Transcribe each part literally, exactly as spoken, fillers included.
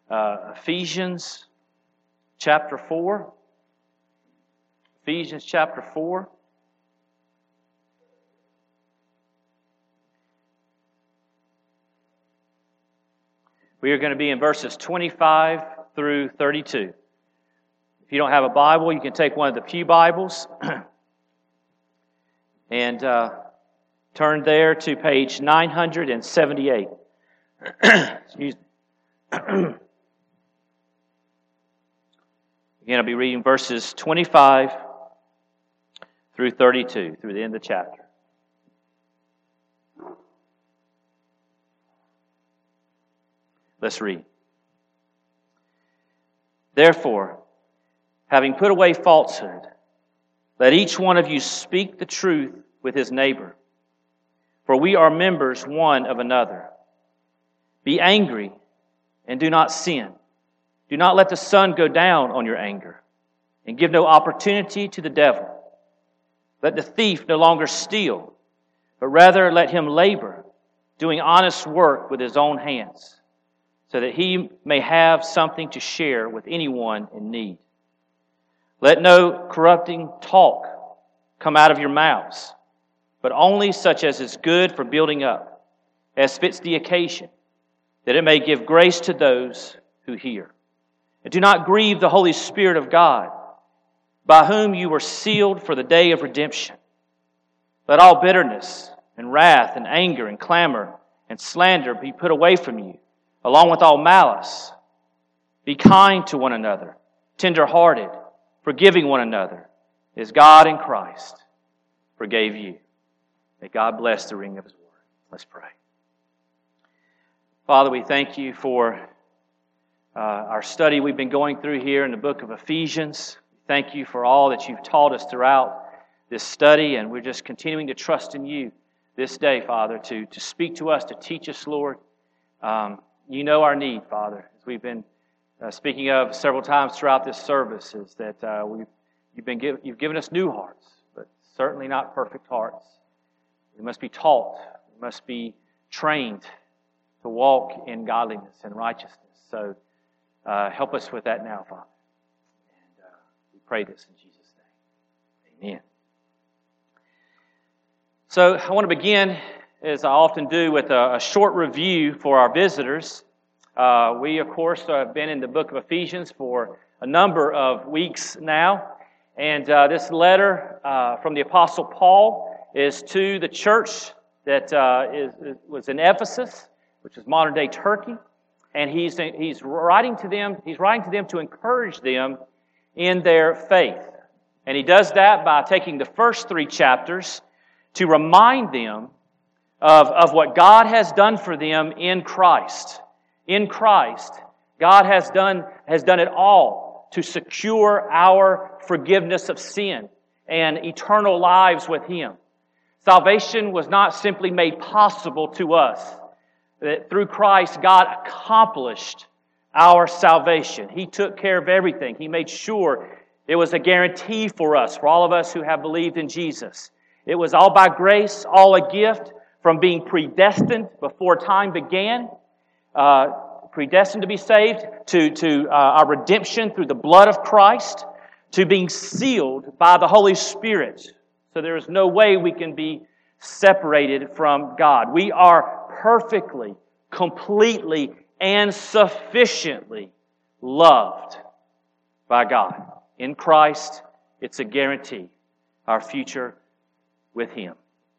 uh, Ephesians chapter four. Ephesians chapter four. We are going to be in verses twenty-five through thirty-two. If you don't have a Bible, you can take one of the pew Bibles and uh, turn there to page nine hundred seventy-eight. Excuse me. Again, I'll be reading verses twenty-five through thirty-two, through the end of the chapter. Let's read. Therefore, having put away falsehood, let each one of you speak the truth with his neighbor, for we are members one of another. Be angry and do not sin. Do not let the sun go down on your anger, and give no opportunity to the devil. Let the thief no longer steal, but rather let him labor, doing honest work with his own hands, so that he may have something to share with anyone in need. Let no corrupting talk come out of your mouths, but only such as is good for building up, as fits the occasion, that it may give grace to those who hear. And do not grieve the Holy Spirit of God, by whom you were sealed for the day of redemption. Let all bitterness and wrath and anger and clamor and slander be put away from you, along with all malice. Be kind to one another, tender-hearted, forgiving one another, as God in Christ forgave you. May God bless the reading of His Word. Let's pray. Father, we thank you for uh, our study we've been going through here in the book of Ephesians. Thank you for all that you've taught us throughout this study, and we're just continuing to trust in you this day, Father, to, to speak to us, to teach us, Lord. Um, You know our need, Father, as we've been uh, speaking of several times throughout this service, is that uh, we've you've been give, you've given us new hearts, but certainly not perfect hearts. We must be taught, we must be trained to walk in godliness and righteousness. So uh, help us with that now, Father. And uh, we pray this in Jesus' name. Amen. So I want to begin, as I often do, with a, a short review for our visitors. Uh, we, of course, have been in the book of Ephesians for a number of weeks now. And uh, this letter uh, from the Apostle Paul is to the church that uh, is, is, was in Ephesus, which is modern-day Turkey. And he's, he's, writing to them, he's writing to them to encourage them in their faith. And he does that by taking the first three chapters to remind them Of, of what God has done for them in Christ. In Christ, God has done, has done it all to secure our forgiveness of sin and eternal lives with Him. Salvation was not simply made possible to us. That through Christ, God accomplished our salvation. He took care of everything. He made sure it was a guarantee for us, for all of us who have believed in Jesus. It was all by grace, all a gift, from being predestined before time began, uh, predestined to be saved, to, to uh, our redemption through the blood of Christ, to being sealed by the Holy Spirit. So there is no way we can be separated from God. We are perfectly, completely, and sufficiently loved by God. In Christ, it's a guarantee, our future with Him.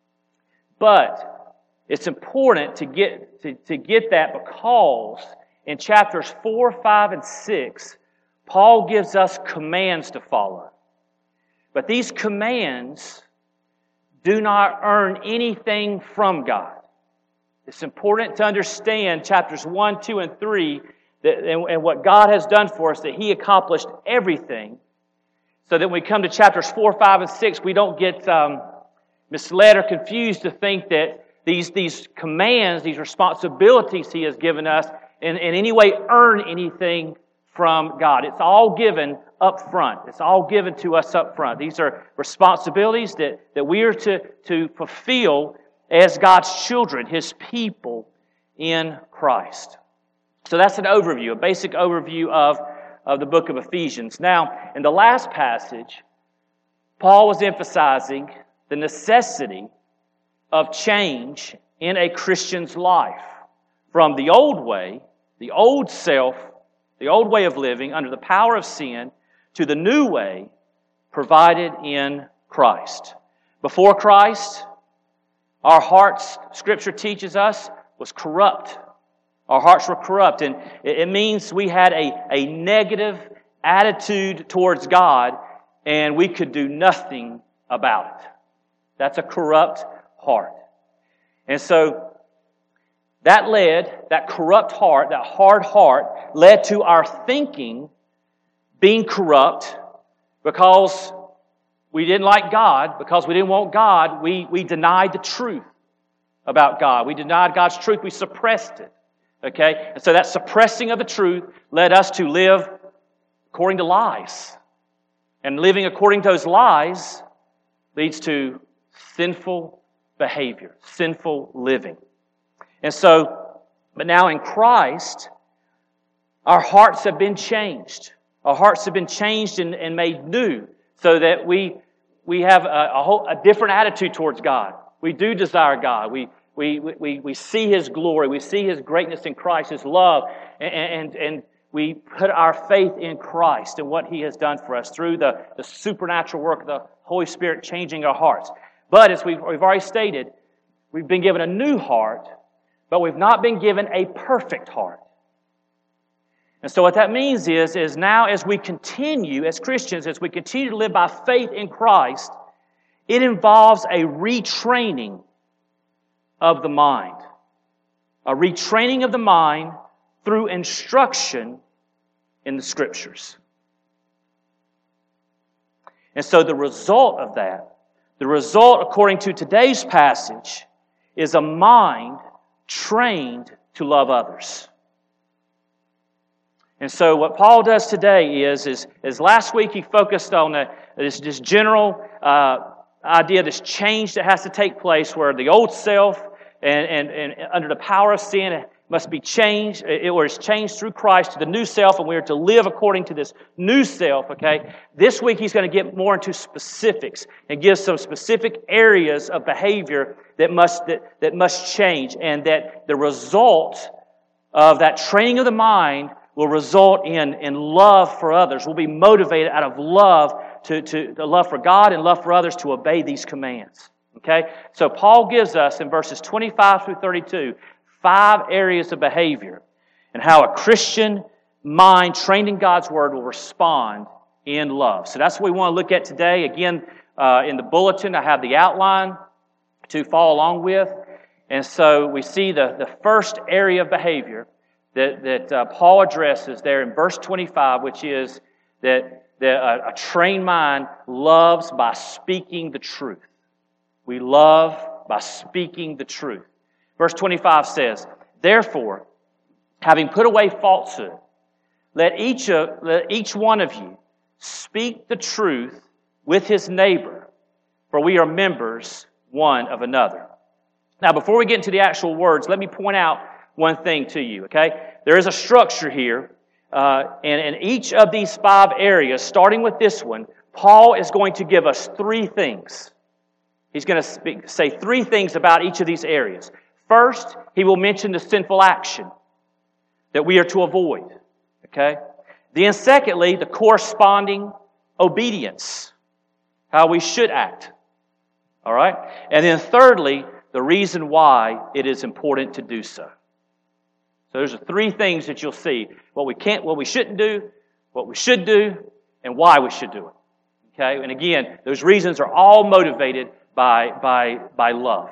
But it's important to get to, to get that because in chapters four, five, and six, Paul gives us commands to follow. But these commands do not earn anything from God. It's important to understand chapters one, two, and three that, and, and what God has done for us, that He accomplished everything, so that when we come to chapters four, five, and six, we don't get Um, misled or confused to think that these, these commands, these responsibilities He has given us in, in any way earn anything from God. It's all given up front. It's all given to us up front. These are responsibilities that, that we are to, to fulfill as God's children, His people in Christ. So that's an overview, a basic overview of, of the book of Ephesians. Now, in the last passage, Paul was emphasizing the necessity of change in a Christian's life from the old way, the old self, the old way of living under the power of sin, to the new way provided in Christ. Before Christ, our hearts, Scripture teaches us, was corrupt. Our hearts were corrupt, and it means we had a, a negative attitude towards God, and we could do nothing about it. That's a corrupt heart. And so that led, that corrupt heart, that hard heart, led to our thinking being corrupt because we didn't like God, because we didn't want God, we, we denied the truth about God. We denied God's truth, we suppressed it. Okay? And so that suppressing of the truth led us to live according to lies. And living according to those lies leads to sinful behavior, sinful living. And so, but now in Christ, our hearts have been changed. Our hearts have been changed and, and made new so that we we have a, a, whole, a different attitude towards God. We do desire God. We We, we, we see His glory. We see His greatness in Christ, His love. And, and, and we put our faith in Christ and what He has done for us through the, the supernatural work of the Holy Spirit changing our hearts. But as we've, we've already stated, we've been given a new heart, but we've not been given a perfect heart. And so what that means is, is now as we continue, as Christians, as we continue to live by faith in Christ, it involves a retraining of the mind. A retraining of the mind through instruction in the Scriptures. And so the result of that, the result according to today's passage, is a mind trained to love others. And so what Paul does today is, is, is last week he focused on a, this, this general uh, idea, this change that has to take place where the old self And, and, and under the power of sin, it must be changed, it, or it's changed through Christ to the new self, and we are to live according to this new self, okay? This week he's going to get more into specifics and give some specific areas of behavior that must, that, that must change, and that the result of that training of the mind will result in, in love for others. We'll be motivated out of love to, to, to love for God and love for others to obey these commands. Okay? So Paul gives us in verses twenty-five through thirty-two five areas of behavior and how a Christian mind trained in God's Word will respond in love. So that's what we want to look at today. Again, uh, in the bulletin, I have the outline to follow along with. And so we see the, the first area of behavior that, that uh, Paul addresses there in verse twenty-five, which is that, that a, a trained mind loves by speaking the truth. We love by speaking the truth. Verse twenty-five says, "Therefore, having put away falsehood, let each, of, let each one of you speak the truth with his neighbor, for we are members one of another." Now, before we get into the actual words, let me point out one thing to you, okay? There is a structure here, uh, and in each of these five areas, starting with this one, Paul is going to give us three things. He's going to speak, say three things about each of these areas. First, he will mention the sinful action that we are to avoid, okay? Then secondly, the corresponding obedience, how we should act, all right? And then thirdly, the reason why it is important to do so. So there's three things that you'll see. What we can't, what we shouldn't do, what we should do, and why we should do it. Okay? And again, those reasons are all motivated by, by, by love.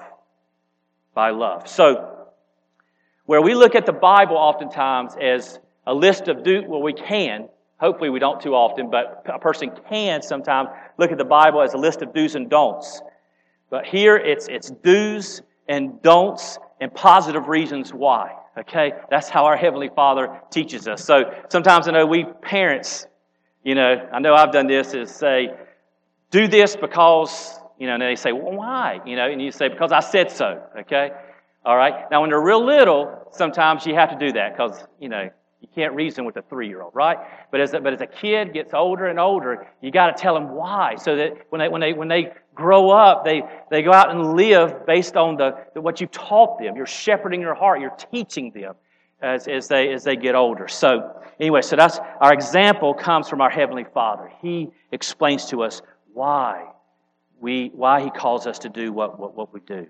By love. So, where we look at the Bible oftentimes as a list of do, well, we can, hopefully we don't too often, but a person can sometimes look at the Bible as a list of do's and don'ts. But here it's it's do's and don'ts and positive reasons why. Okay? That's how our Heavenly Father teaches us. So sometimes I know we parents, you know, I know I've done this, is say, do this because, you know, and they say, well, why? You know, and you say, because I said so. Okay? All right? Now, when they're real little, sometimes you have to do that because, you know, you can't reason with a three-year-old, right? But as a, but as a kid gets older and older, you got to tell them why, so that when they when they when they grow up, they they go out and live based on the, the what you've taught them. You're shepherding their heart. You're teaching them as as they as they get older. So anyway, so that's our example comes from our Heavenly Father. He explains to us why we why He calls us to do what what, what we do.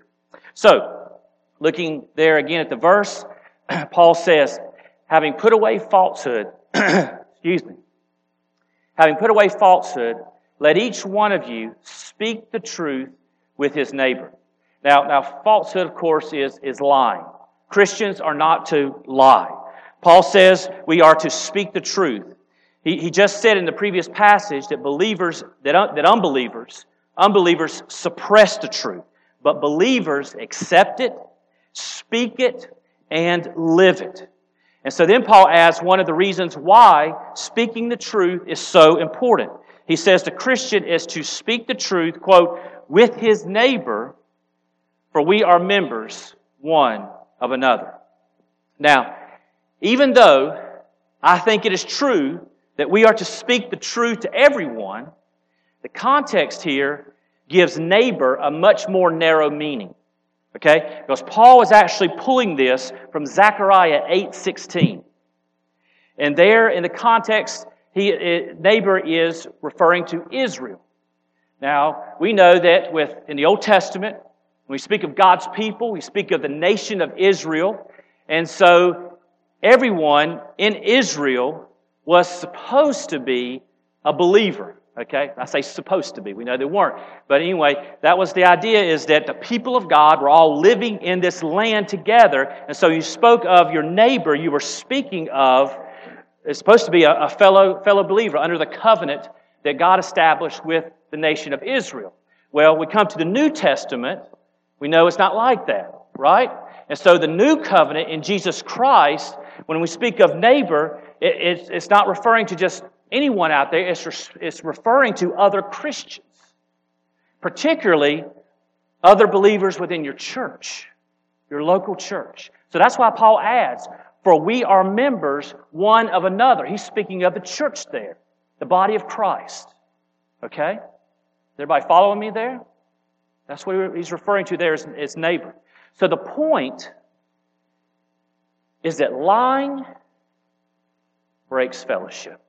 So looking there again at the verse, Paul says, having put away falsehood, excuse me, having put away falsehood, let each one of you speak the truth with his neighbor. Now, now falsehood, of course, is, is lying. Christians are not to lie. Paul says we are to speak the truth. He, he just said in the previous passage that believers, that, un, that unbelievers, unbelievers suppress the truth, but believers accept it, speak it, and live it. And so then Paul adds one of the reasons why speaking the truth is so important. He says the Christian is to speak the truth, quote, with his neighbor, for we are members one of another. Now, even though I think it is true that we are to speak the truth to everyone, the context here gives neighbor a much more narrow meaning. Okay? Because Paul is actually pulling this from Zechariah eight sixteen. And there in the context, he, it, neighbor is referring to Israel. Now, we know that with in the Old Testament, when we speak of God's people, we speak of the nation of Israel. And so everyone in Israel was supposed to be a believer. Okay? I say supposed to be. We know they weren't. But anyway, that was the idea, is that the people of God were all living in this land together. And so you spoke of your neighbor, you were speaking of, it's supposed to be a, a fellow, fellow believer under the covenant that God established with the nation of Israel. Well, we come to the New Testament, we know it's not like that, right? And so the new covenant in Jesus Christ, when we speak of neighbor, it, it's, it's not referring to just anyone out there, it's, it's referring to other Christians, particularly other believers within your church, your local church. So that's why Paul adds, for we are members one of another. He's speaking of the church there, the body of Christ. Okay? Is everybody following me there? That's what he's referring to there as, as neighbor. So the point is that lying breaks fellowship.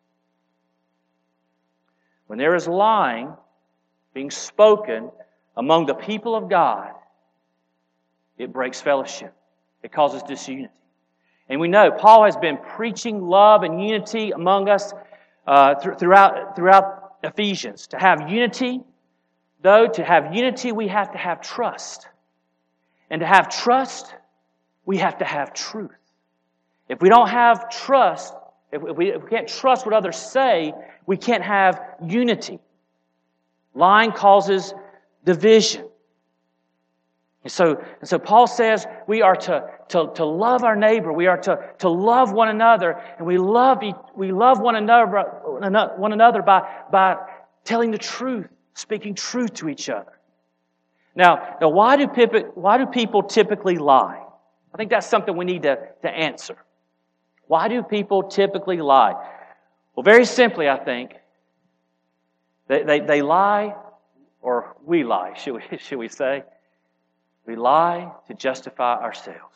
When there is lying being spoken among the people of God, it breaks fellowship. It causes disunity. And we know Paul has been preaching love and unity among us uh, th- throughout, throughout Ephesians. To have unity, though, to have unity, we have to have trust. And to have trust, we have to have truth. If we don't have trust, if we, if we can't trust what others say, we can't have unity. Lying causes division. And so, and so Paul says we are to, to, to love our neighbor. We are to, to love one another. And we love, we love one another, one another by, by telling the truth, speaking truth to each other. Now, now why do people, why do people typically lie? I think that's something we need to, to answer. Why do people typically lie? Well, very simply, I think, they, they, they lie, or we lie, should we, should we say? We lie to justify ourselves.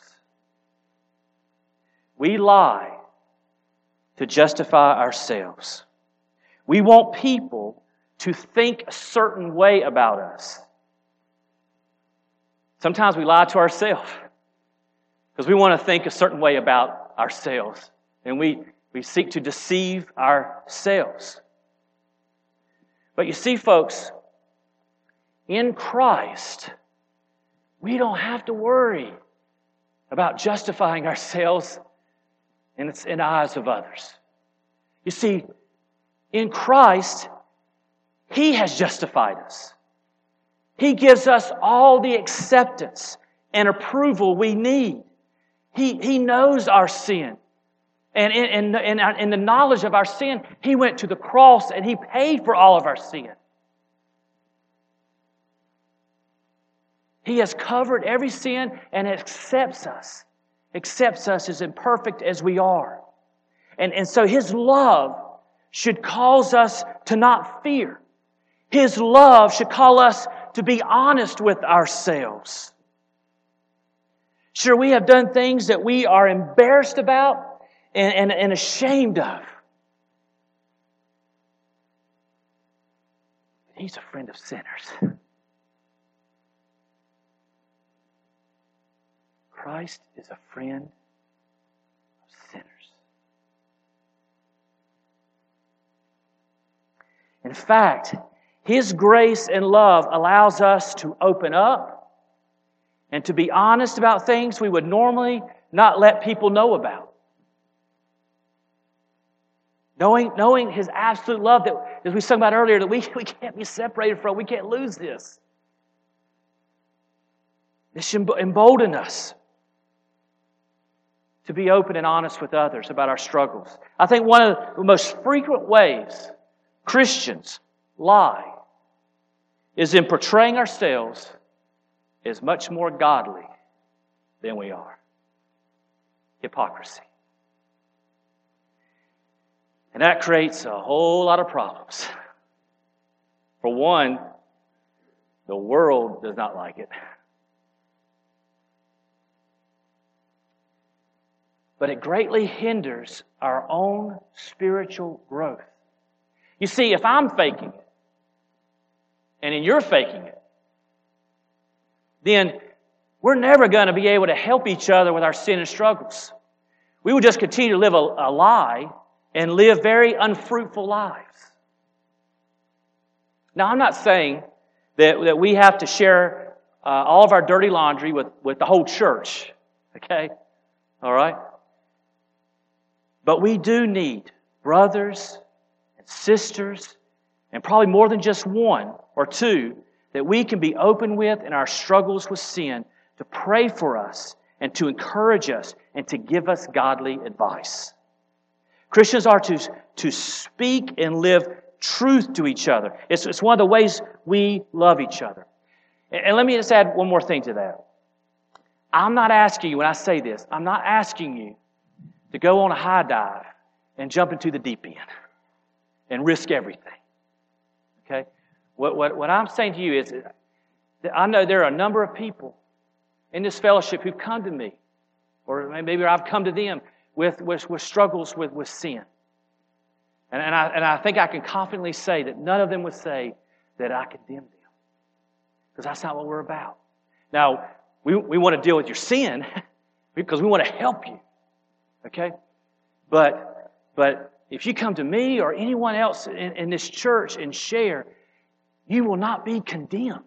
We lie to justify ourselves. We want people to think a certain way about us. Sometimes we lie to ourselves because we want to think a certain way about ourselves. And we, we seek to deceive ourselves. But you see, folks, in Christ, we don't have to worry about justifying ourselves in the eyes of others. You see, in Christ, He has justified us. He gives us all the acceptance and approval we need. He, he knows our sin. And in, in, in, in the knowledge of our sin, He went to the cross and He paid for all of our sin. He has covered every sin and accepts us. Accepts us as imperfect as we are. And, and so His love should cause us to not fear. His love should call us to be honest with ourselves. Sure, we have done things that we are embarrassed about and, and, and ashamed of. He's a friend of sinners. Christ is a friend of sinners. In fact, His grace and love allows us to open up and to be honest about things we would normally not let people know about. Knowing, knowing His absolute love that, as we spoke about earlier, that we, we can't be separated from, we can't lose this. This should embolden us to be open and honest with others about our struggles. I think one of the most frequent ways Christians lie is in portraying ourselves as much more godly than we are. Hypocrisy. And that creates a whole lot of problems. For one, the world does not like it. But it greatly hinders our own spiritual growth. You see, if I'm faking it, and then you're faking it, then we're never going to be able to help each other with our sin and struggles. We will just continue to live a, a lie and live very unfruitful lives. Now, I'm not saying that, that we have to share uh, all of our dirty laundry with, with the whole church. Okay? All right? But we do need brothers and sisters, and probably more than just one or two, that we can be open with in our struggles with sin, to pray for us and to encourage us and to give us godly advice. Christians are to, to speak and live truth to each other. It's, it's one of the ways we love each other. And, and let me just add one more thing to that. I'm not asking you, when I say this, I'm not asking you to go on a high dive and jump into the deep end and risk everything. Okay? What, what, what I'm saying to you is that I know there are a number of people in this fellowship who've come to me, or maybe I've come to them with, with, with struggles with, with sin. And, and, I, and I think I can confidently say that none of them would say that I condemn them. Because that's not what we're about. Now, we, we want to deal with your sin because we want to help you. Okay? But, but if you come to me or anyone else in, in this church and share, you will not be condemned.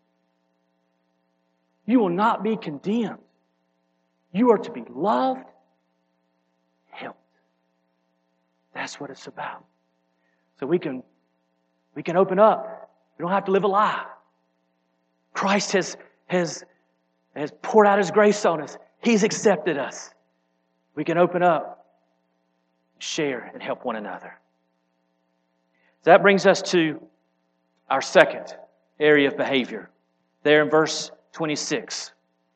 You will not be condemned. You are to be loved, helped. That's what it's about. So we can, we can open up. We don't have to live a lie. Christ has, has, has poured out His grace on us. He's accepted us. We can open up, share, and help one another. So that brings us to our second area of behavior. There in verse twenty-six.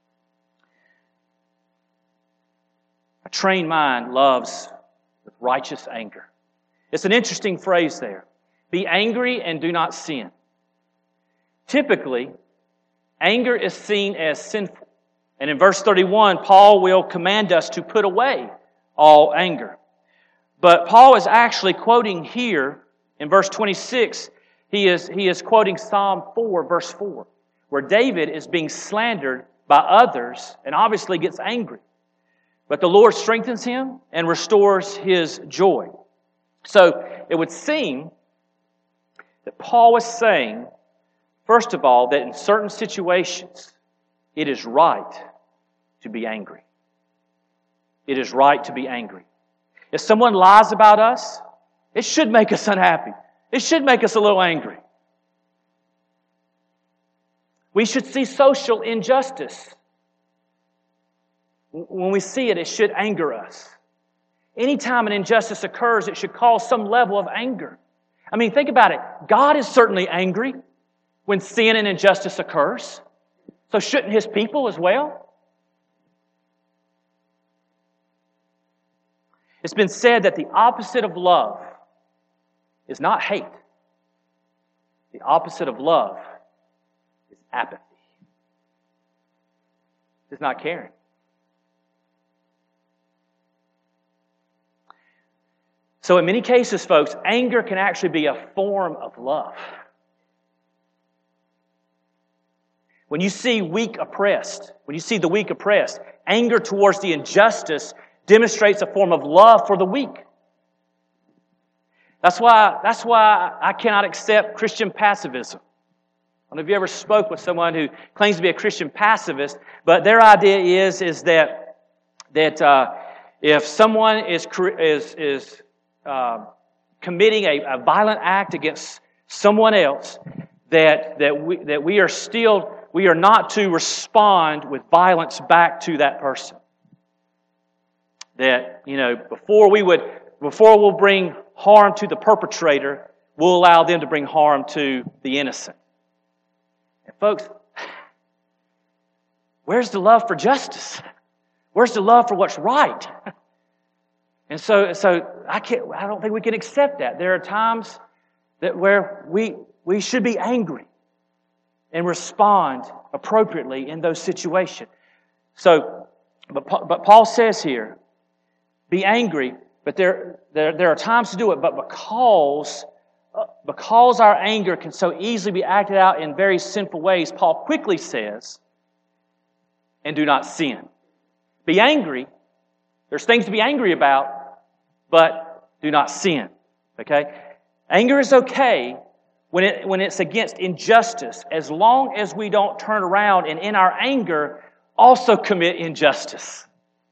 A trained mind loves with righteous anger. It's an interesting phrase there. Be angry and do not sin. Typically, anger is seen as sinful. And in verse thirty-one, Paul will command us to put away all anger. But Paul is actually quoting here in verse twenty-six, he is, he is quoting Psalm four, verse four, where David is being slandered by others and obviously gets angry. But the Lord strengthens him and restores his joy. So it would seem that Paul was saying, first of all, that in certain situations, it is right to be angry. It is right to be angry. If someone lies about us, it should make us unhappy. It should make us a little angry. We should see social injustice. When we see it, it should anger us. Anytime an injustice occurs, it should cause some level of anger. I mean, think about it. God is certainly angry when sin and injustice occurs. So shouldn't His people as well? It's been said that the opposite of love is not hate. The opposite of love is apathy. It's not caring. So in many cases, folks, anger can actually be a form of love. When you see weak oppressed, when you see the weak oppressed, anger towards the injustice demonstrates a form of love for the weak. That's why, that's why I cannot accept Christian pacifism. I don't know if you ever spoke with someone who claims to be a Christian pacifist, but their idea is, is that, that uh, if someone is, is, is uh, committing a, a violent act against someone else, that, that, we, that we are still, we are not to respond with violence back to that person. That, you know, before we would, before we'll bring harm to the perpetrator, we'll allow them to bring harm to the innocent. And folks, where's the love for justice? Where's the love for what's right? And so, so I can't. I don't think we can accept that. There are times that where we we should be angry and respond appropriately in those situations. So, but but Paul says here, be angry, but there there there are times to do it. But because because our anger can so easily be acted out in very sinful ways, Paul quickly says, and do not sin. Be angry. There's things to be angry about, but do not sin. Okay? Anger is okay when it when it's against injustice, as long as we don't turn around and in our anger also commit injustice.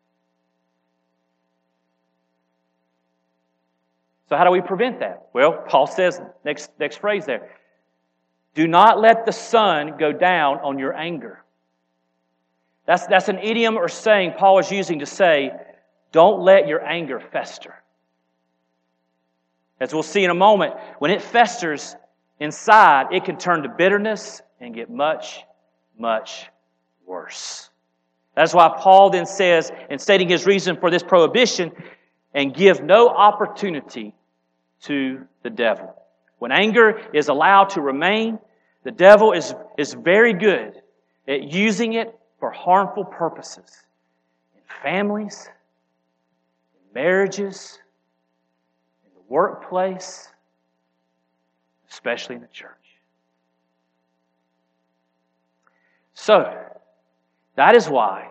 So how do we prevent that? Well, Paul says, next, next phrase there, do not let the sun go down on your anger. That's, that's an idiom or saying Paul is using to say, don't let your anger fester. As we'll see in a moment, when it festers inside, it can turn to bitterness and get much, much worse. That's why Paul then says, in stating his reason for this prohibition, and give no opportunity to the devil. When anger is allowed to remain, the devil is, is very good at using it for harmful purposes in families, in marriages, in the workplace, especially in the church. So, that is why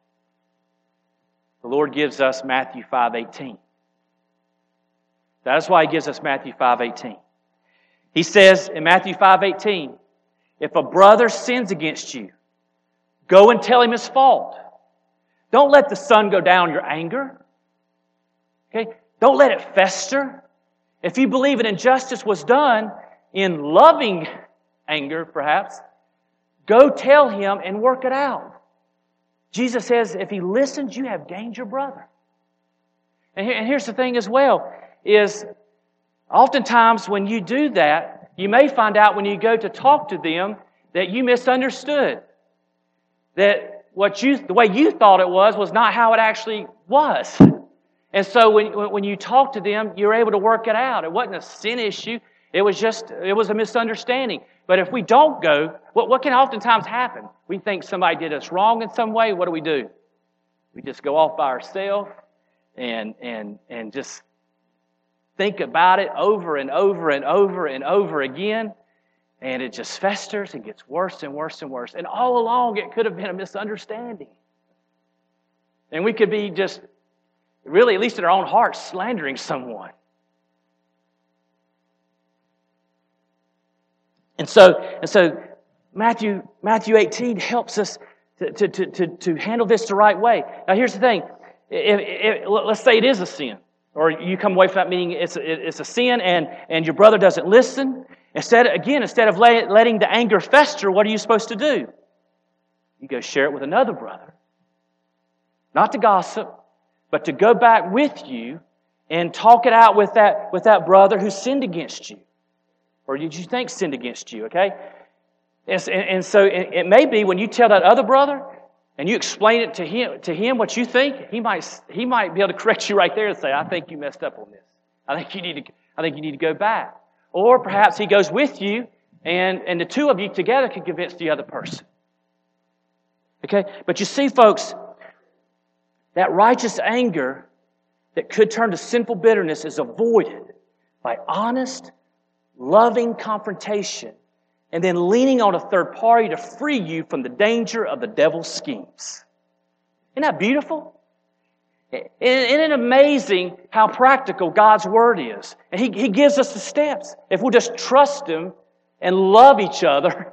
the Lord gives us Matthew five eighteen. That is why He gives us Matthew five eighteen. He says in Matthew five eighteen, if a brother sins against you, go and tell him his fault. Don't let the sun go down your anger. Okay? Don't let it fester. If you believe an injustice was done in loving anger, perhaps, go tell him and work it out. Jesus says, if he listens, you have gained your brother. And, here, and here's the thing as well, is oftentimes when you do that, you may find out when you go to talk to them that you misunderstood. That what you, the way you thought it was, was not how it actually was. And so when, when you talk to them, you're able to work it out. It wasn't a sin issue. It was just, it was a misunderstanding. But if we don't go, what, what can oftentimes happen? We think somebody did us wrong in some way. What do we do? We just go off by ourselves and, and, and just think about it over and over and over and over again. And it just festers and gets worse and worse and worse. And all along, it could have been a misunderstanding. And we could be just, really, at least in our own hearts, slandering someone. And so, and so Matthew, Matthew eighteen helps us to, to, to, to, to handle this the right way. Now, here's the thing. If, if, let's say it is a sin. Or you come away from that meeting, it's a, it's a sin, and, and your brother doesn't listen. Instead, again, instead of lay, letting the anger fester, what are you supposed to do? You go share it with another brother. Not to gossip, but to go back with you and talk it out with that, with that brother who sinned against you. Or did you think sinned against you, okay? And, and so it, it may be when you tell that other brother and you explain it to him, to him what you think, he might he might be able to correct you right there and say, "I think you messed up on this. I think you need to I think you need to go back." Or perhaps he goes with you, and and the two of you together can convince the other person. Okay, but you see, folks, that righteous anger that could turn to sinful bitterness is avoided by honest, loving confrontation, and then leaning on a third party to free you from the danger of the devil's schemes. Isn't that beautiful? Isn't it amazing how practical God's Word is? And He, he gives us the steps. If we'll just trust Him and love each other,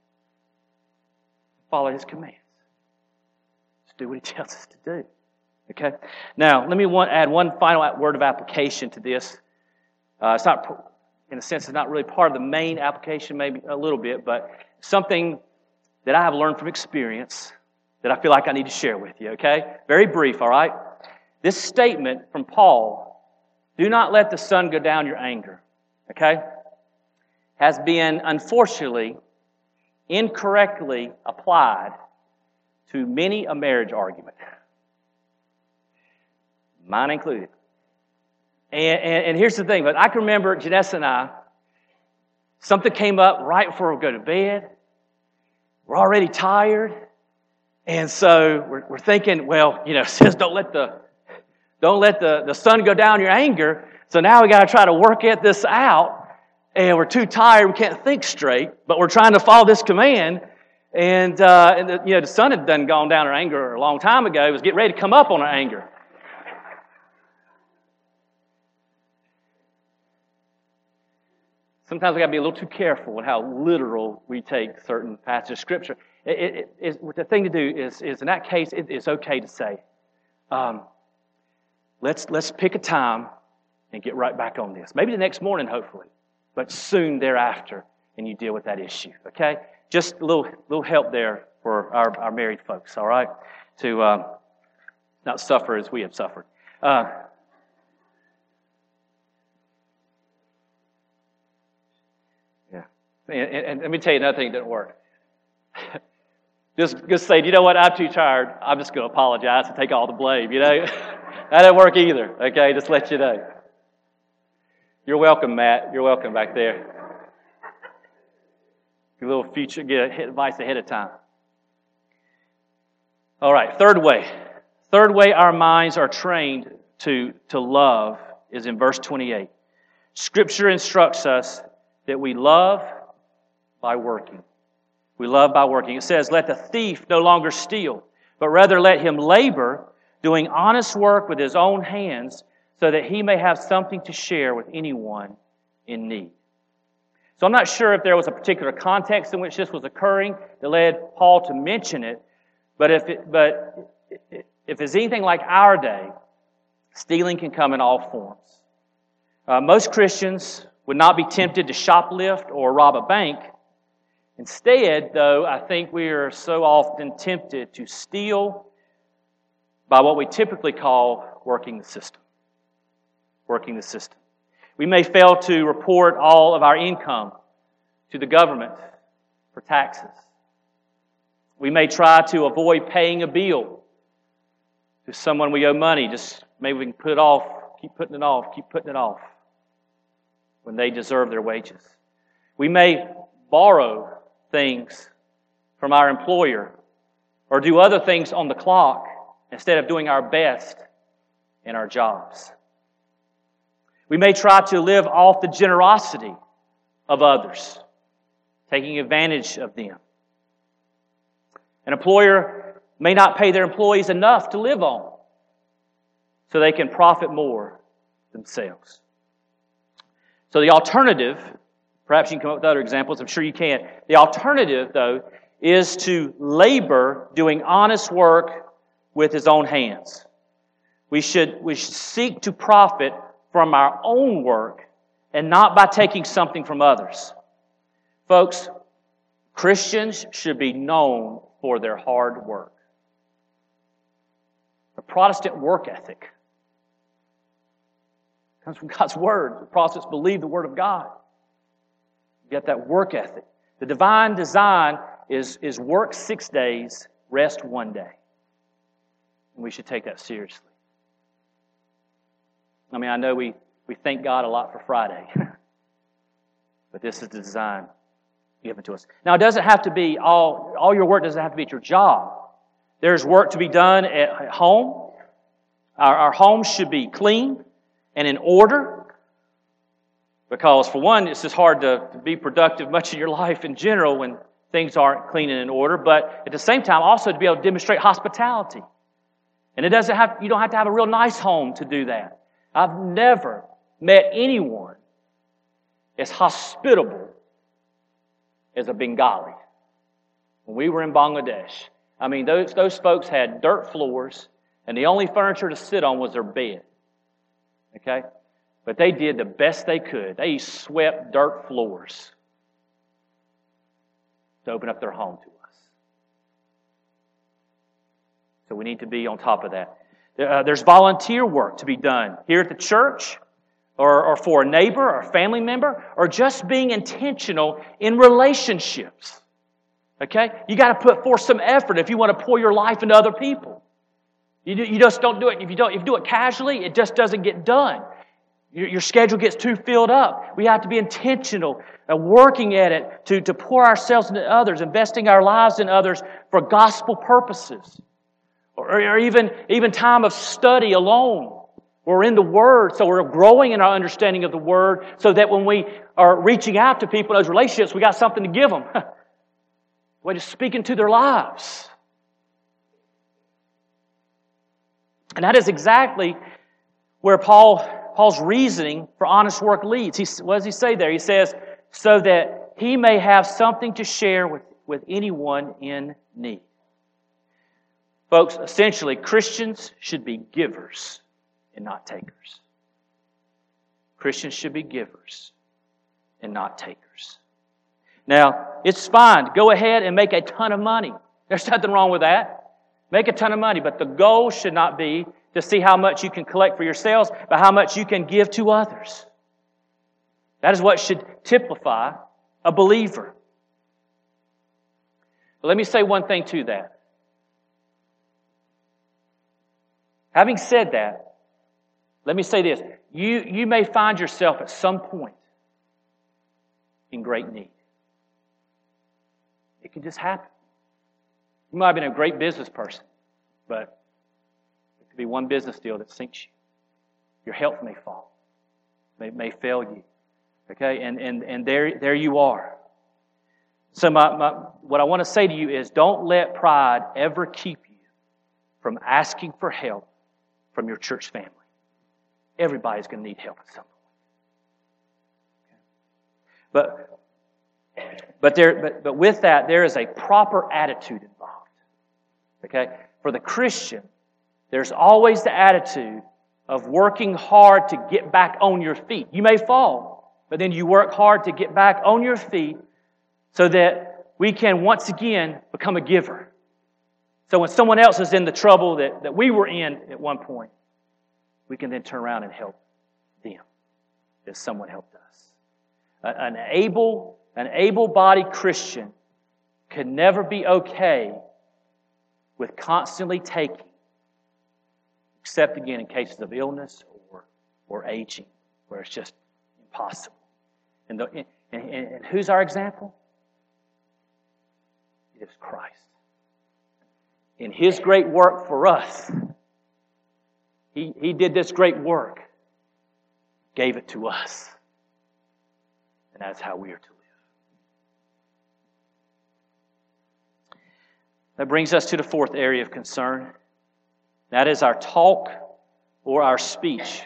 follow His commands. Just do what He tells us to do. Okay? Now, let me one, add one final word of application to this. Uh, it's not, in a sense, it's not really part of the main application, maybe a little bit, but something that I have learned from experience that I feel like I need to share with you, okay? Very brief, all right? This statement from Paul, do not let the sun go down your anger, okay, has been, unfortunately, incorrectly applied to many a marriage argument. Mine included. And, and, and here's the thing, but I can remember Janessa and I, something came up right before we go to bed. We're already tired. And so we're, we're thinking, well, you know, it says don't let the don't let the, the sun go down your anger. So now we got to try to work at this out. And we're too tired, we can't think straight, but we're trying to follow this command. And, uh, and the, you know, the sun had done gone down our anger a long time ago. It was getting ready to come up on our anger. Sometimes we got to be a little too careful with how literal we take certain passages of Scripture. It, it, it, the thing to do is, is in that case, it, it's okay to say, um, let's let's pick a time and get right back on this. Maybe the next morning, hopefully, but soon thereafter, and you deal with that issue. Okay, just a little little help there for our, our married folks. All right, to um, not suffer as we have suffered. Uh, And, and, and let me tell you another thing that didn't work. just, just say, you know what, I'm too tired. I'm just going to apologize and take all the blame, you know. That didn't work either, okay, just let you know. You're welcome, Matt. You're welcome back there. A little future, get advice ahead of time. All right, third way. Third way our minds are trained to, to love is in verse twenty-eight. Scripture instructs us that we love by working. We love by working. It says, let the thief no longer steal, but rather let him labor, doing honest work with his own hands, so that he may have something to share with anyone in need. So I'm not sure if there was a particular context in which this was occurring that led Paul to mention it, but if it, but if it's anything like our day, stealing can come in all forms. Uh, most Christians would not be tempted to shoplift or rob a bank. Instead, though, I think we are so often tempted to steal by what we typically call working the system. Working the system. We may fail to report all of our income to the government for taxes. We may try to avoid paying a bill to someone we owe money. Just maybe we can put it off, keep putting it off, keep putting it off when they deserve their wages. We may borrow things from our employer or do other things on the clock instead of doing our best in our jobs. We may try to live off the generosity of others, taking advantage of them. An employer may not pay their employees enough to live on so they can profit more themselves. So the alternative, perhaps you can come up with other examples, I'm sure you can. The alternative, though, is to labor doing honest work with his own hands. We should, we should seek to profit from our own work and not by taking something from others. Folks, Christians should be known for their hard work. The Protestant work ethic comes from God's Word. The Protestants believe the Word of God. You got that work ethic. The divine design is, is work six days, rest one day. And we should take that seriously. I mean, I know we, we thank God a lot for Friday. But this is the design given to us. Now, it doesn't have to be all, all your work doesn't have to be at your job. There's work to be done at home. Our, our homes should be clean and in order. Because, for one, it's just hard to, to be productive much in your life in general when things aren't clean and in order. But at the same time, also to be able to demonstrate hospitality. And it doesn't have you don't have to have a real nice home to do that. I've never met anyone as hospitable as a Bengali. When we were in Bangladesh, I mean, those, those folks had dirt floors, and the only furniture to sit on was their bed. Okay? But they did the best they could. They swept dirt floors to open up their home to us. So we need to be on top of that. Uh, there's volunteer work to be done here at the church, or, or for a neighbor or a family member, or just being intentional in relationships. Okay? You got to put forth some effort if you want to pour your life into other people. You, do, you just don't do it. If you don't, if you do it casually, it just doesn't get done. Your, your schedule gets too filled up. We have to be intentional, uh, working at it to, to pour ourselves into others, investing our lives in others for gospel purposes. Or, or even, even time of study alone. We're in the Word, so we're growing in our understanding of the Word, so that when we are reaching out to people in those relationships, we got something to give them. Way to speak into their lives. And that is exactly where Paul, Paul's reasoning for honest work leads. He, what does he say there? He says, so that he may have something to share with, with anyone in need. Folks, essentially, Christians should be givers and not takers. Christians should be givers and not takers. Now, it's fine to go ahead and make a ton of money. There's nothing wrong with that. Make a ton of money, but the goal should not be to see how much you can collect for yourselves, but how much you can give to others. That is what should typify a believer. But let me say one thing to that. Having said that, let me say this. You, you may find yourself at some point in great need. It can just happen. You might have been a great business person, but it could be one business deal that sinks you. Your health may fall, may, may fail you. Okay, and, and, and there, there you are. So my, my, what I want to say to you is, don't let pride ever keep you from asking for help from your church family. Everybody's going to need help at some point. But, but, there, but, but with that, there is a proper attitude involved. Okay? For the Christian, there's always the attitude of working hard to get back on your feet. You may fall, but then you work hard to get back on your feet so that we can once again become a giver. So when someone else is in the trouble that, that we were in at one point, we can then turn around and help them as someone helped us. An able, an able-bodied Christian can never be okay with constantly taking, except again in cases of illness or, or aging, where it's just impossible. And, the, and, and, and who's our example? It is Christ. In His great work for us, He, he did this great work, gave it to us. And that's how we are to live. That brings us to the fourth area of concern. That is our talk or our speech.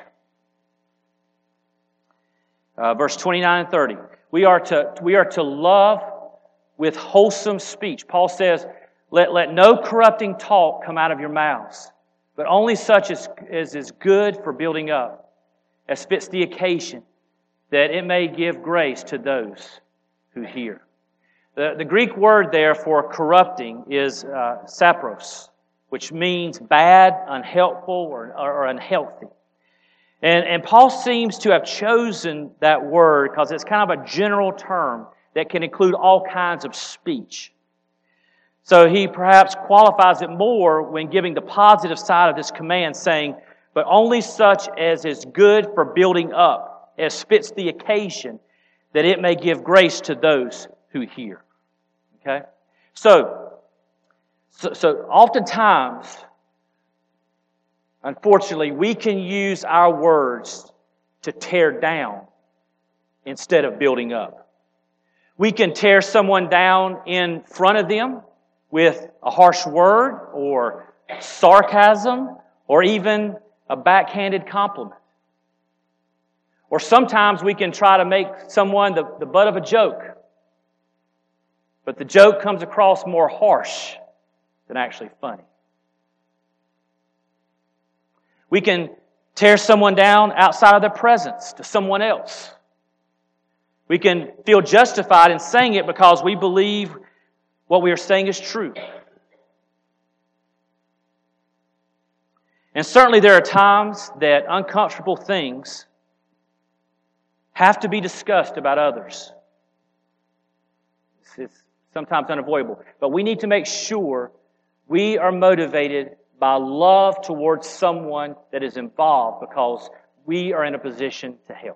Uh, verse twenty-nine and thirty. We are to, we are to love with wholesome speech. Paul says, let, let no corrupting talk come out of your mouths, but only such as, as is good for building up, as fits the occasion, that it may give grace to those who hear. The, the Greek word there for corrupting is uh, sapros, which means bad, unhelpful, or, or unhealthy. And, and Paul seems to have chosen that word because it's kind of a general term that can include all kinds of speech. So he perhaps qualifies it more when giving the positive side of this command, saying, but only such as is good for building up, as fits the occasion, that it may give grace to those who hear. Okay? So, so, so oftentimes, unfortunately, we can use our words to tear down instead of building up. We can tear someone down in front of them with a harsh word or sarcasm or even a backhanded compliment. Or sometimes we can try to make someone the, the butt of a joke, but the joke comes across more harsh than actually funny. We can tear someone down outside of their presence to someone else. We can feel justified in saying it because we believe what we are saying is true. And certainly there are times that uncomfortable things have to be discussed about others. It's sometimes unavoidable. But we need to make sure we are motivated by love towards someone that is involved because we are in a position to help.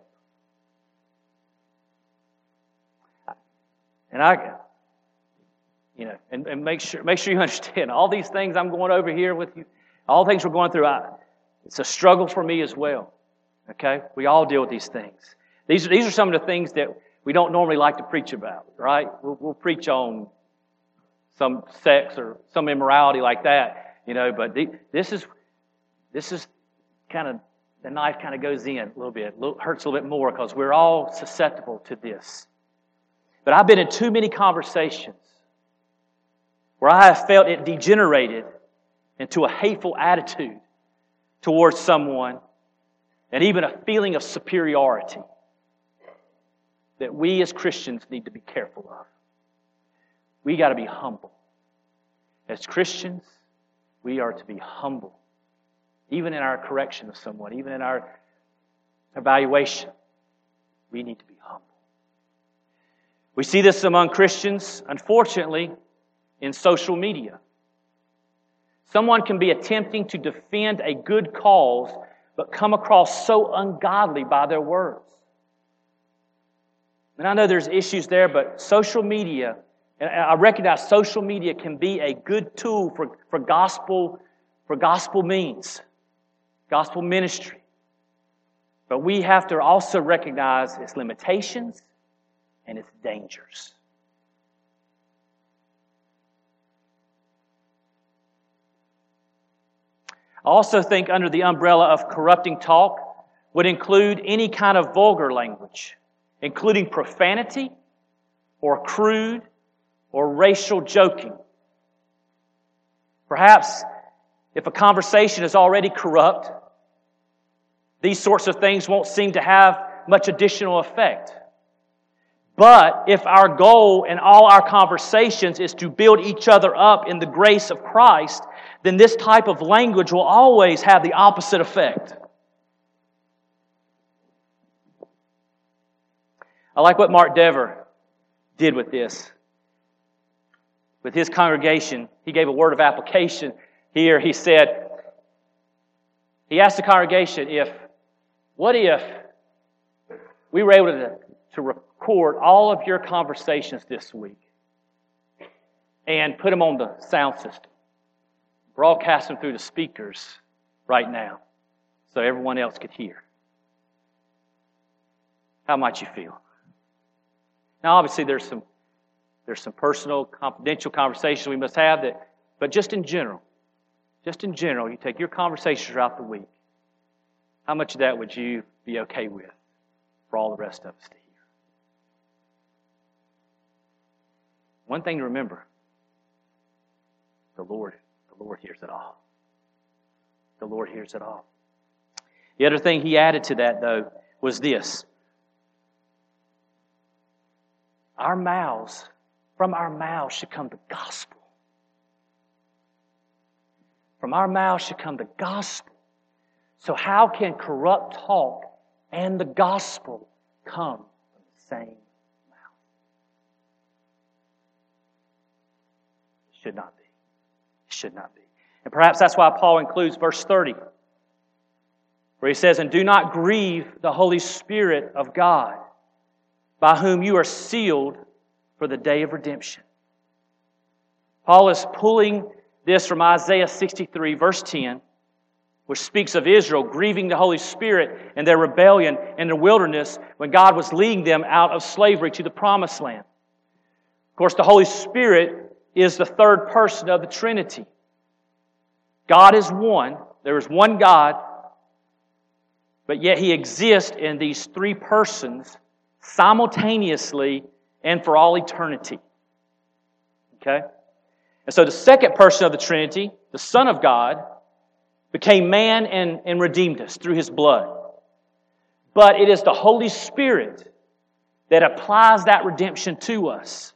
And I, you know, and, and make sure make sure you understand all these things I'm going over here with you, all the things we're going through. I, it's a struggle for me as well. Okay, we all deal with these things. These are these are some of the things that we don't normally like to preach about, right? We'll, we'll preach on some sex or some immorality like that, you know. But the, this is this is kind of the knife kind of goes in a little bit, little, hurts a little bit more because we're all susceptible to this. But I've been in too many conversations where I have felt it degenerated into a hateful attitude towards someone and even a feeling of superiority that we as Christians need to be careful of. We got to be humble. As Christians, we are to be humble. Even in our correction of someone, even in our evaluation, we need to be humble. We see this among Christians, unfortunately, in social media. Someone can be attempting to defend a good cause, but come across so ungodly by their words. And I know there's issues there, but social media, and I recognize social media can be a good tool for, for gospel, for gospel means, gospel ministry. But we have to also recognize its limitations and its dangers. I also think under the umbrella of corrupting talk would include any kind of vulgar language, including profanity or crude or racial joking. Perhaps if a conversation is already corrupt, these sorts of things won't seem to have much additional effect. But if our goal in all our conversations is to build each other up in the grace of Christ, then this type of language will always have the opposite effect. I like what Mark Dever did with this. With his congregation, he gave a word of application here. He said, he asked the congregation, if, what if we were able to, to record all of your conversations this week and put them on the sound system, broadcast them through the speakers right now so everyone else could hear? How might you feel? Now, obviously, there's some there's some personal, confidential conversations we must have, that, but just in general, just in general, you take your conversations throughout the week. How much of that would you be okay with for all the rest of us to hear? One thing to remember: the Lord, the Lord hears it all. The Lord hears it all. The other thing he added to that, though, was this: our mouths, from our mouths should come the gospel. From our mouths should come the gospel. So how can corrupt talk and the gospel come from the same mouth? Should not be. It should not be. And perhaps that's why Paul includes verse thirty, where he says, "And do not grieve the Holy Spirit of God, by whom you are sealed for the day of redemption." Paul is pulling this from Isaiah sixty-three, verse ten, which speaks of Israel grieving the Holy Spirit and their rebellion in the wilderness when God was leading them out of slavery to the Promised Land. Of course, the Holy Spirit is the third person of the Trinity. God is one. There is one God, but yet He exists in these three persons simultaneously and for all eternity. Okay? And so the second person of the Trinity, the Son of God, became man and, and redeemed us through His blood. But it is the Holy Spirit that applies that redemption to us.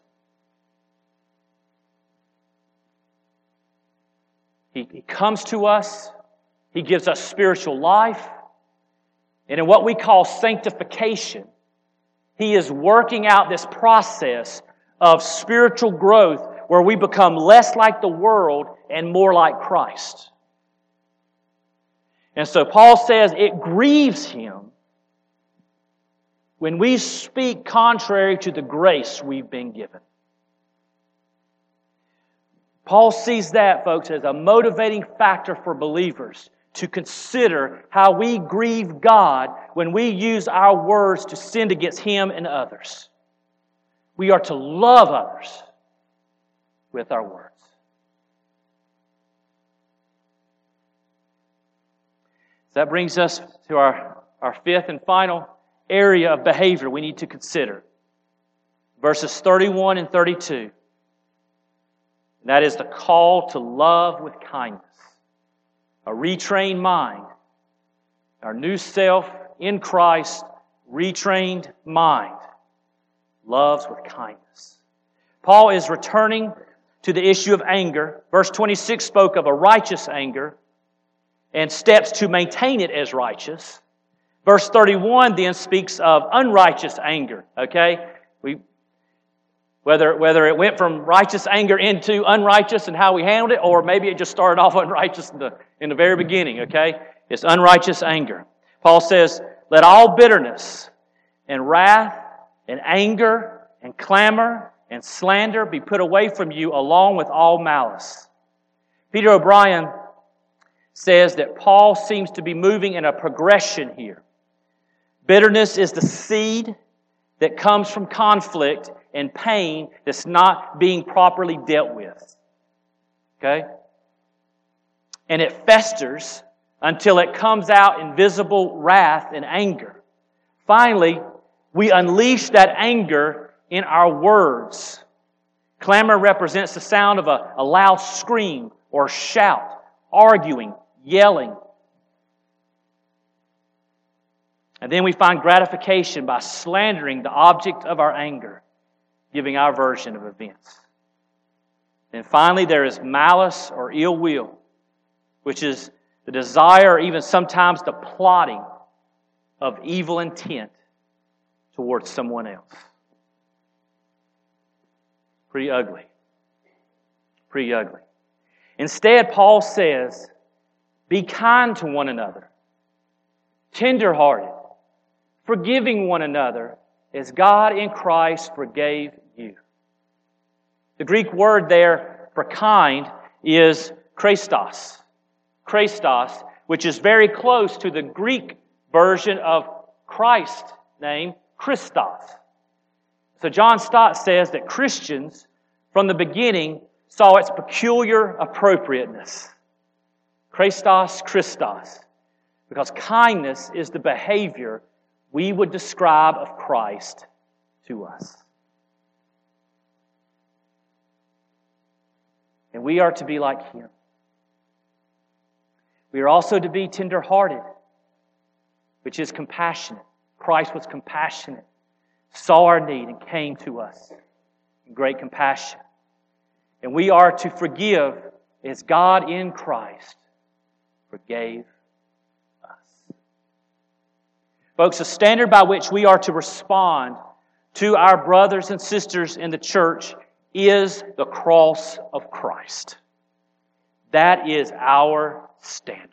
He, he comes to us. He gives us spiritual life. And in what we call sanctification, He is working out this process of spiritual growth where we become less like the world and more like Christ. And so Paul says it grieves Him when we speak contrary to the grace we've been given. Paul sees that, folks, as a motivating factor for believers to consider how we grieve God when we use our words to sin against Him and others. We are to love others with our words. So that brings us to our, our fifth and final area of behavior we need to consider. Verses thirty-one and thirty-two. And that is the call to love with kindness. A retrained mind. Our new self in Christ, retrained mind, loves with kindness. Paul is returning to the issue of anger. Verse twenty-six spoke of a righteous anger and steps to maintain it as righteous. Verse thirty-one then speaks of unrighteous anger. Okay? We Whether, whether it went from righteous anger into unrighteous and how we handled it, or maybe it just started off unrighteous in the, in the very beginning, okay? It's unrighteous anger. Paul says, "Let all bitterness and wrath and anger and clamor and slander be put away from you along with all malice." Peter O'Brien says that Paul seems to be moving in a progression here. Bitterness is the seed that comes from conflict and pain that's not being properly dealt with. Okay? And it festers until it comes out in visible wrath and anger. Finally, we unleash that anger in our words. Clamor represents the sound of a, a loud scream or shout, arguing, yelling. And then we find gratification by slandering the object of our anger, giving our version of events. And finally, there is malice or ill will, which is the desire or even sometimes the plotting of evil intent towards someone else. Pretty ugly. Pretty ugly. Instead, Paul says, be kind to one another, tender-hearted, forgiving one another, as God in Christ forgave you. The Greek word there for kind is Christos. Christos, which is very close to the Greek version of Christ's name, Christos. So John Stott says that Christians, from the beginning, saw its peculiar appropriateness. Christos, Christos. Because kindness is the behavior we would describe of Christ to us. And we are to be like Him. We are also to be tender-hearted, which is compassionate. Christ was compassionate, saw our need, and came to us in great compassion. And we are to forgive as God in Christ forgave us. Folks, the standard by which we are to respond to our brothers and sisters in the church is the cross of Christ. That is our standard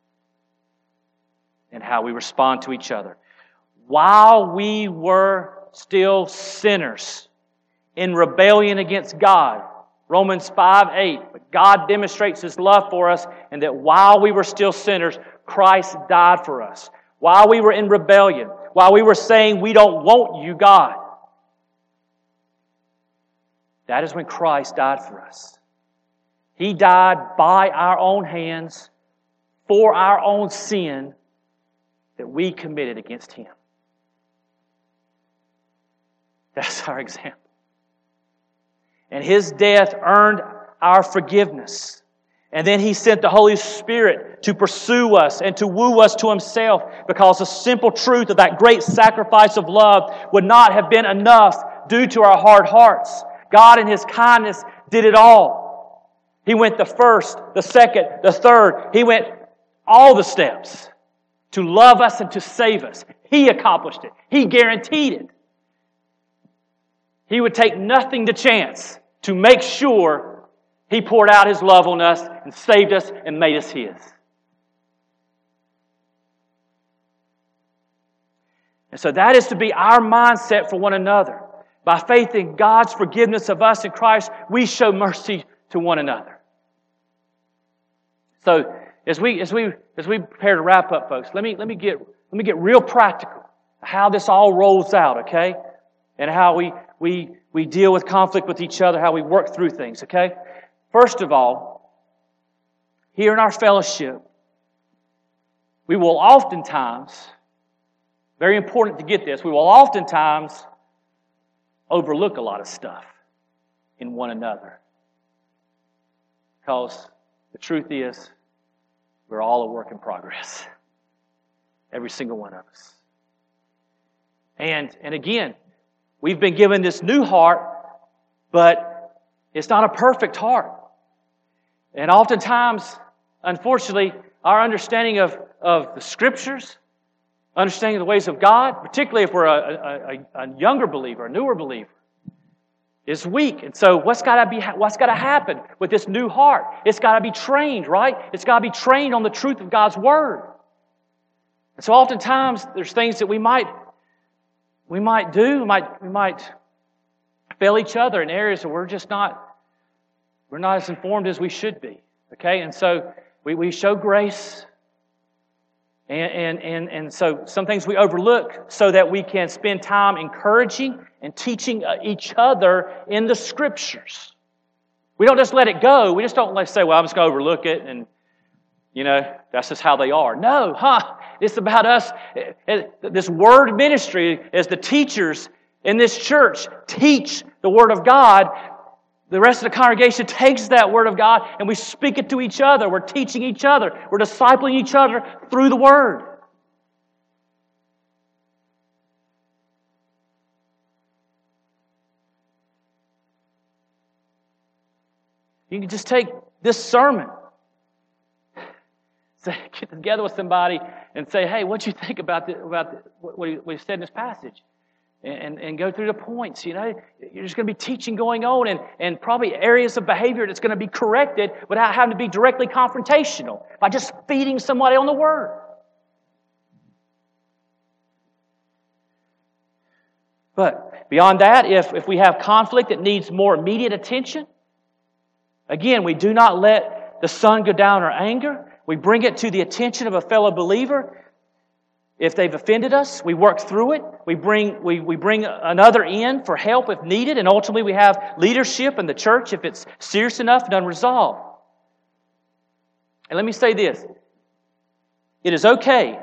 in how we respond to each other. While we were still sinners in rebellion against God, Romans five eight, but God demonstrates His love for us, and that while we were still sinners, Christ died for us. While we were in rebellion, while we were saying, we don't want you, God, that is when Christ died for us. He died by our own hands for our own sin that we committed against Him. That's our example. And His death earned our forgiveness. And then He sent the Holy Spirit to pursue us and to woo us to Himself, because the simple truth of that great sacrifice of love would not have been enough due to our hard hearts. God in His kindness did it all. He went the first, the second, the third. He went all the steps to love us and to save us. He accomplished it. He guaranteed it. He would take nothing to chance to make sure He poured out His love on us and saved us and made us His. And so that is to be our mindset for one another. By faith in God's forgiveness of us in Christ, we show mercy to one another. So as we as we as we prepare to wrap up, folks, let me let me get let me get real practical how this all rolls out, okay? And how we we we deal with conflict with each other, how we work through things, okay? First of all, here in our fellowship, we will oftentimes, very important to get this, we will oftentimes overlook a lot of stuff in one another. Because the truth is, we're all a work in progress. Every single one of us. And, and again, we've been given this new heart, but it's not a perfect heart. And oftentimes, unfortunately, our understanding of, of the Scriptures, understanding the ways of God, particularly if we're a, a, a younger believer, a newer believer, is weak. And so what's got to be what's got to happen with this new heart? It's got to be trained, right? It's got to be trained on the truth of God's Word. And so oftentimes there's things that we might we might do, we might we might fail each other in areas where we're just not we're not as informed as we should be. Okay? And so we, we show grace. And, and, and, and so some things we overlook so that we can spend time encouraging and teaching each other in the Scriptures. We don't just let it go. We just don't like say, well, I'm just going to overlook it and, you know, that's just how they are. No, huh? It's about us. This Word ministry, as the teachers in this church teach the Word of God, the rest of the congregation takes that Word of God and we speak it to each other. We're teaching each other. We're discipling each other through the Word. You can just take this sermon, say, get together with somebody and say, hey, what do you think about, the, about the, what he, what he said in this passage? And, and go through the points, you know. You're just going to be teaching going on and, and probably areas of behavior that's going to be corrected without having to be directly confrontational, by just feeding somebody on the Word. But beyond that, if, if we have conflict that needs more immediate attention, again, we do not let the sun go down in our anger. We bring it to the attention of a fellow believer. If they've offended us, we work through it. We bring we, we bring another in for help if needed, and ultimately we have leadership in the church if it's serious enough and unresolved. And let me say this. It is okay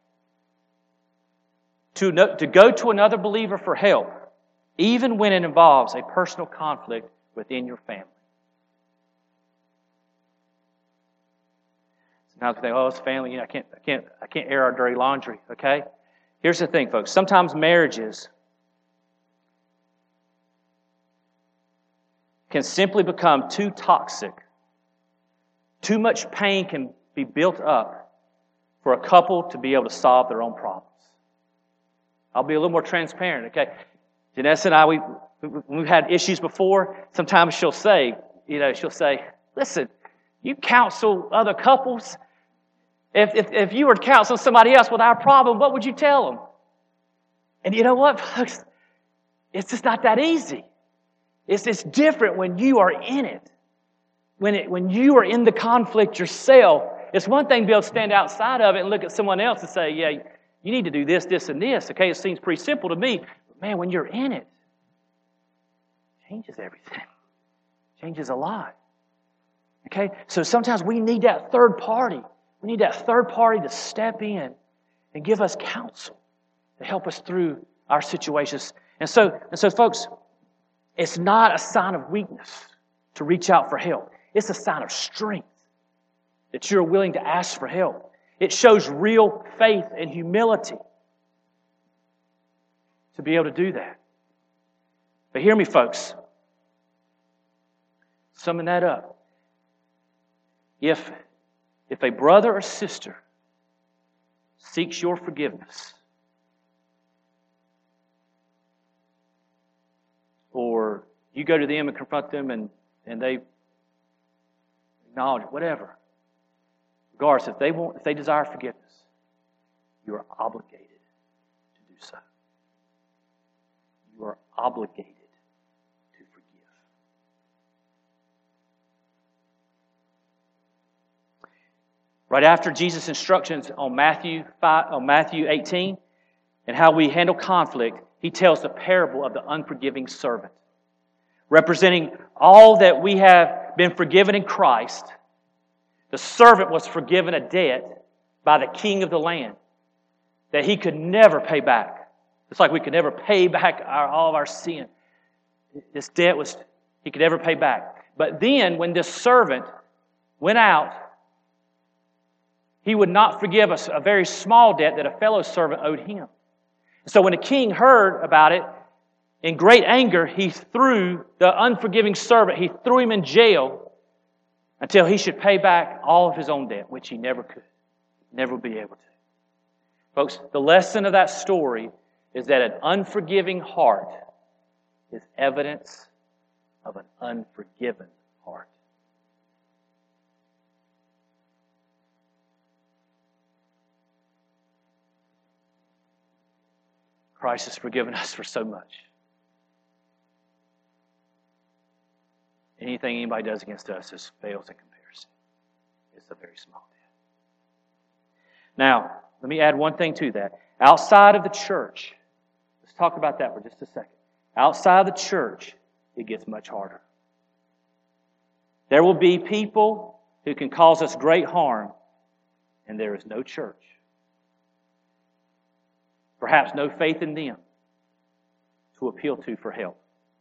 to, no, to go to another believer for help, even when it involves a personal conflict within your family. Sometimes we think, oh, it's family, you know, I can't, I can't, I can't air our dirty laundry, okay? Here's the thing, folks. Sometimes marriages can simply become too toxic. Too much pain can be built up for a couple to be able to solve their own problems. I'll be a little more transparent, okay? Janessa and I, we, we've had issues before. Sometimes she'll say, you know, she'll say, listen, you counsel other couples. If, if, if you were counseling somebody else with our problem, what would you tell them? And you know what, folks? It's just not that easy. It's, it's different when you are in it. When, it. when you are in the conflict yourself, it's one thing to be able to stand outside of it and look at someone else and say, yeah, you need to do this, this, and this. Okay, it seems pretty simple to me. But man, when you're in it, it changes everything. It changes a lot. Okay, so sometimes we need that third party. We need that third party to step in and give us counsel to help us through our situations. And so, and so, folks, it's not a sign of weakness to reach out for help. It's a sign of strength that you're willing to ask for help. It shows real faith and humility to be able to do that. But hear me, folks. Summing that up. If, if a brother or sister seeks your forgiveness, or you go to them and confront them and, and they acknowledge it, whatever. Regardless, if they want, if they desire forgiveness, you are obligated to do so. You are obligated to forgive. Right after Jesus' instructions on Matthew five, on Matthew eighteen, and how we handle conflict, he tells the parable of the unforgiving servant, representing all that we have been forgiven in Christ. The servant was forgiven a debt by the king of the land that he could never pay back. It's like we could never pay back our, all of our sin. This debt was, he could never pay back. But then when this servant went out, he would not forgive us a very small debt that a fellow servant owed him. So when the king heard about it, in great anger, he threw the unforgiving servant, he threw him in jail until he should pay back all of his own debt, which he never could, never be able to. Folks, the lesson of that story is that an unforgiving heart is evidence of an unforgiven heart. Christ has forgiven us for so much. Anything anybody does against us just fails in comparison. It's a very small debt. Now, let me add one thing to that. Outside of the church, let's talk about that for just a second. Outside of the church, it gets much harder. There will be people who can cause us great harm, and there is no church. Perhaps no faith in them to appeal to for help.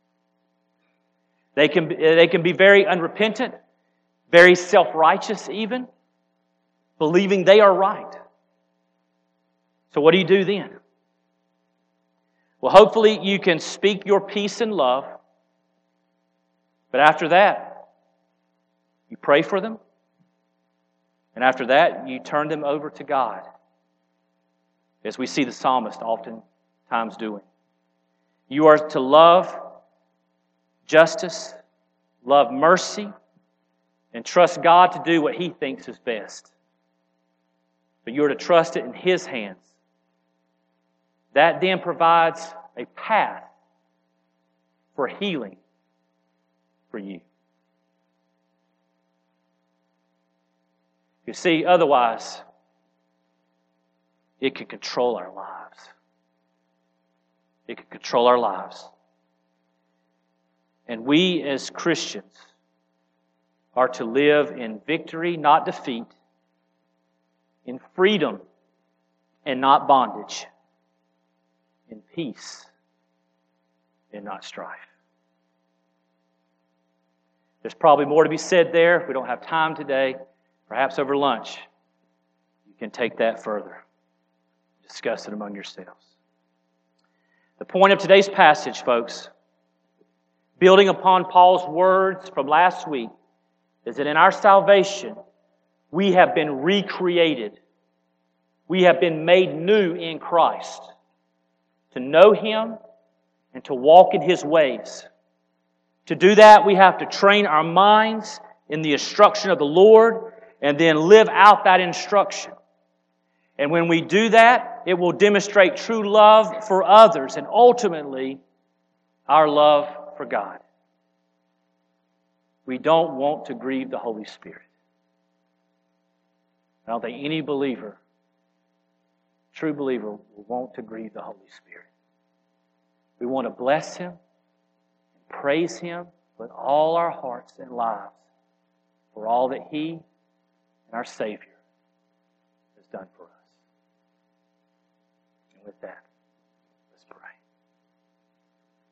They can, they can be very unrepentant, very self-righteous even, believing they are right. So what do you do then? Well, hopefully you can speak your peace in love, but after that, you pray for them, and after that, you turn them over to God, as we see the psalmist oftentimes doing. You are to love justice, love mercy, and trust God to do what He thinks is best. But you're to trust it in His hands. That then provides a path for healing for you. You see, otherwise, it could control our lives. It could control our lives. And we as Christians are to live in victory, not defeat, in freedom and not bondage, in peace and not strife. There's probably more to be said there. If we don't have time today, perhaps over lunch, you can take that further. Discuss it among yourselves. The point of today's passage, folks, building upon Paul's words from last week, is that in our salvation, we have been recreated. We have been made new in Christ to know Him and to walk in His ways. To do that, we have to train our minds in the instruction of the Lord and then live out that instruction. And when we do that, it will demonstrate true love for others and ultimately our love for God. We don't want to grieve the Holy Spirit. I don't think any believer, true believer, will want to grieve the Holy Spirit. We want to bless Him, praise Him with all our hearts and lives for all that He and our Savior has done for us. And with that,